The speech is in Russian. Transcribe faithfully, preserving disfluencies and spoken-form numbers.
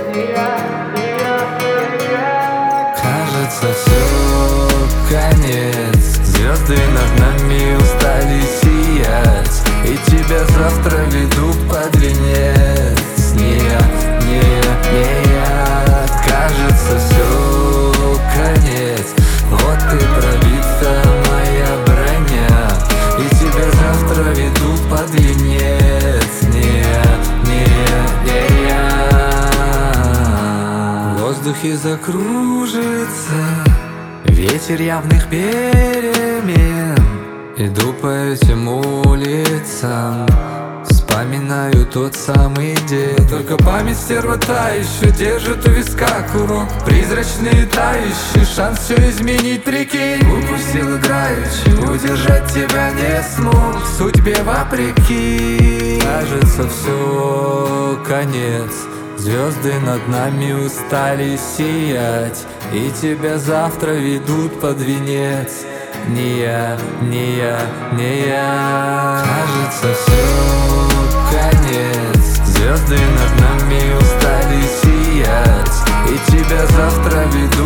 Кажется, все конец. Звезды над нами устали сиять, и тебя завтра ведут под венец. Не я, не я, не я. Кажется, все конец. Вот и пробита моя броня, и тебя завтра ведут под венец. Не я, не я, не я. В воздухе закружится ветер явных перемен. Иду по этим улицам, вспоминаю тот самый день. Только память стерва та еще держит у виска курок. Призрачный тающий шанс все изменить, прикинь. Упустил играючи, удержать тебя не смог, судьбе вопреки. Кажется, все конец. Звезды над нами устали сиять, и тебя завтра ведут под венец. Не я, не я, не я. Кажется, все конец. Звезды над нами устали сиять, и тебя завтра ведут